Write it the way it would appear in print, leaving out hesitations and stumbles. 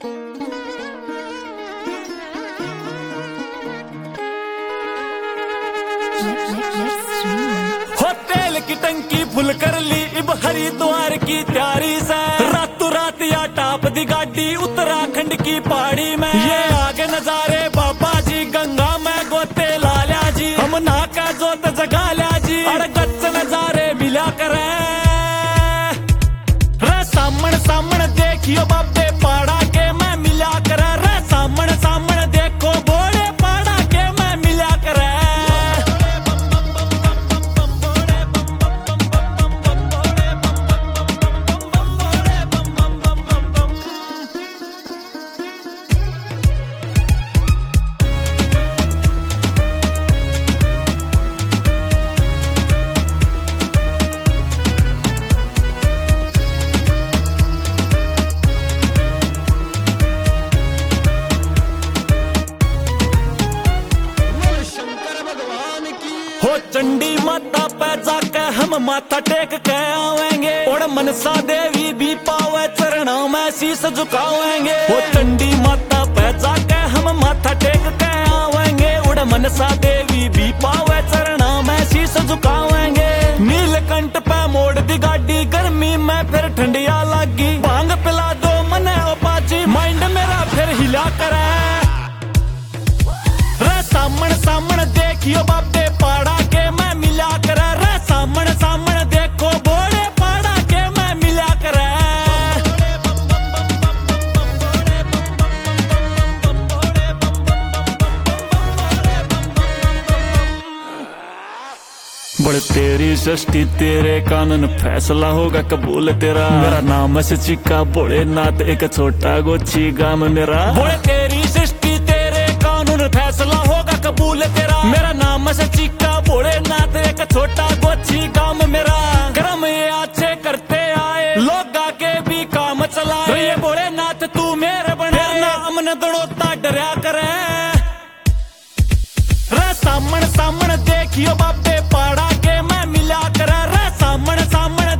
हो तेल की टंकी फुल कर ली इब हरिद्वार की तैयारी से, रातों रात या टाप दी गाड़ी उत्तराखंड की पहाड़ी में। ये आगे नजारे बाबा जी गंगा में गोते लाल्या जी, हम ना का जोत जगा लिया जी, अड़गच नजारे मिला करे रे। सामन सामन देखियो बाबे पहाड़ा के मैं मिला करे रे, सामन सामन देखो बोले पहाड़ा के मैं मिला करे। हो चंडी माता पे जाके हम माथा टेक के आवेंगे, और मनसा देवी भी पावे चरणों में शीश झुकावेंगे। हो चंडी माता पे जाके हम माथा टेक के आवेंगे, और मनसा देवी भी पावे चरणों में शीश झुकावेंगे। नीलकंठ पे मोड़ दी गाड़ी गर्मी में फिर ठंडिया लगी, भांग पिला दो मने ओ पाजी माइंड मेरा फिर हिला करे रे। सामन सामन देखियो बाबे पहाड़ा के मैं मिला करे रे, सामन सामन देखो बोले पहाड़ा के मैं मिला करे। बड़े तेरी सृष्टि तेरे कानून फैसला होगा कबूल तेरा, मेरा नाम से चिक्का भोलेनाथ एक छोटा गोची गाम मेरा। बोले तेरी सृष्टि तेरे कानून फैसला होगा कबूल तेरा, मेरा नाम से चिक्का भोलेनाथ एक छोटा गोची गाम मेरा। कर्म ये अच्छे करते आए लोग आगे भी काम चलाए, ये भोलेनाथ तू मेरे बने नाम न दड़ोता डरा करे रे। सामन सामन देखियो बाबे पहाड़ा के मैं मिला करे रे, सामन सामन